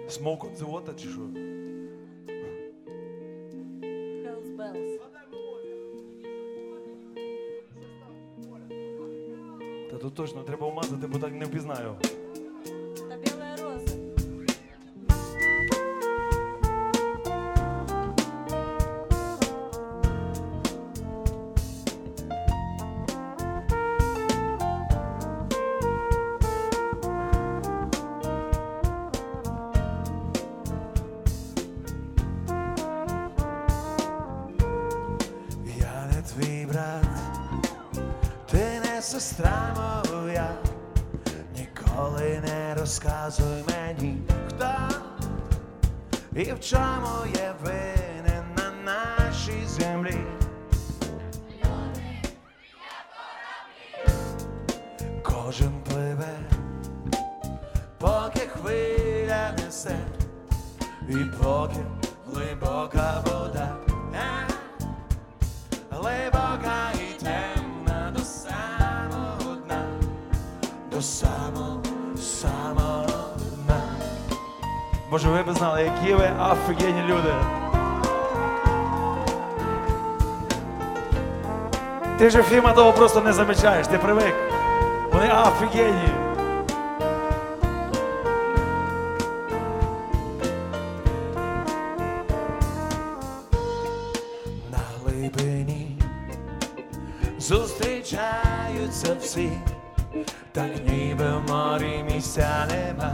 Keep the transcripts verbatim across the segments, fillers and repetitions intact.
Smoke on the water чи що? Hells bells. Та тут точно треба вмазати, бо так не впізнаю. Та біла роза. Я не твій брат, ти не сестра моя, ніколи не розказуй мені, хто і в чому є винен на нашій землі. Кожен пливе, поки хвиля несе, і поки глибока вода, е, глибока і темна до самого дна, до самого, самого дна. Боже, ви б знали, які ви офігенні люди. Ти ж Фіма того просто не замічаєш, ти привик. Вони офігенні. На глибині зустрічаються всі, так ніби в морі місця нема.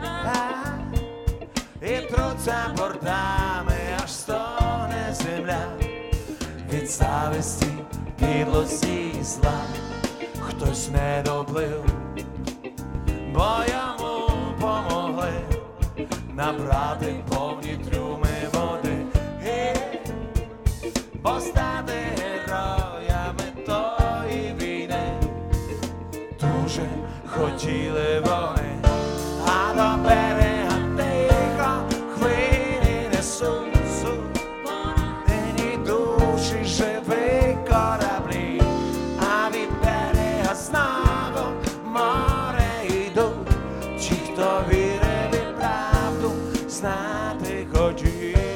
І труться бортами, аж стогне земля від зависті, підлості і зла. Хтось не доплив, бо йому помогли набрати повні трюми води і постати героями тої війни. Дуже хотіли вони, а до берега тихо хвилі несуть поранені душі, живі кораблі, а від берега знову море йдуть ті, хто вірив і правду знати хотів.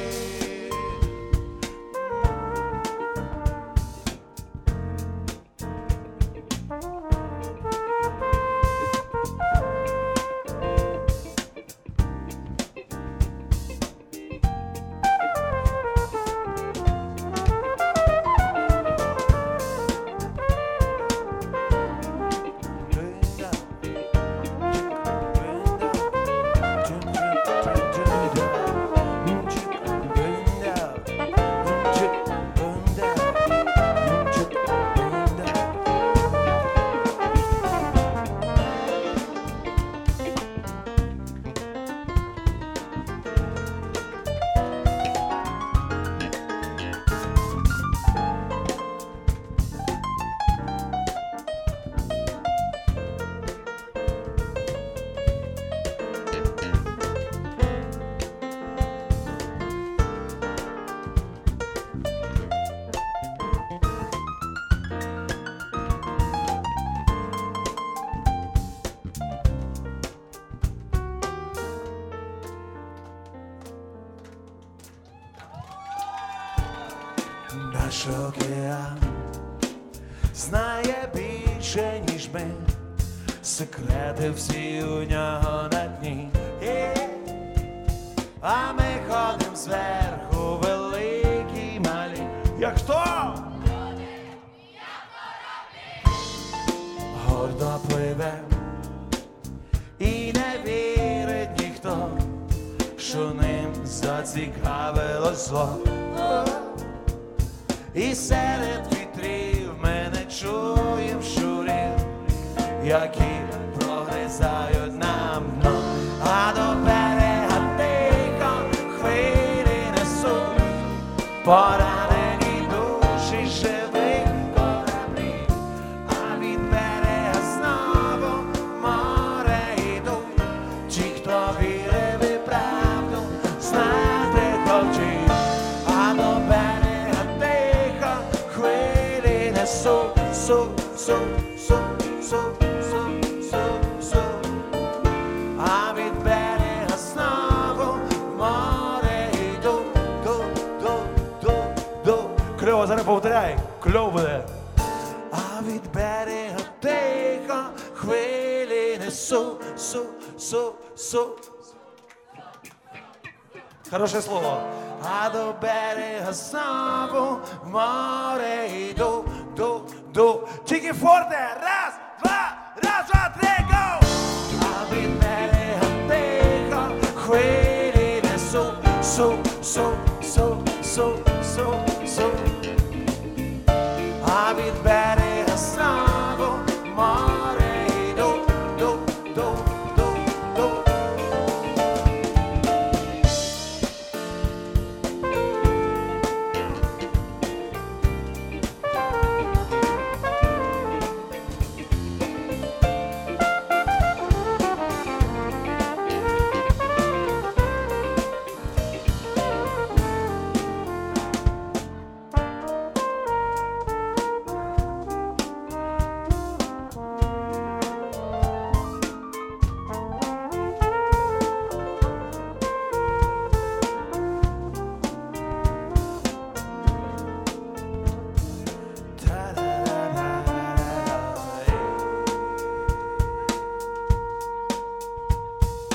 Наш океан знає більше, ніж ми, секрети всі у нього на дні. І, а ми ходим зверху, великі малі. Як хто? Гордо пливе і не вірить ніхто, що ним зацікавилось зло. І серед вітрів ми не чуєм щурів, які прогризають нам дно. А до берега тихо хвилі несуть поранені душі, живих кораблі, а від берега знову море йдуть ті, хто вірив і правду знати хотів. А до берега тихо хвилі несуть, су, су, су, су, су, су, су. А від берега знову несу, су, су. Хороше слово. А до берега знову в море йду, ду, ду. Тільки форте, раз, два, раз, два, три, го! А від берега тихо, хвилі несу, су, су, су, су.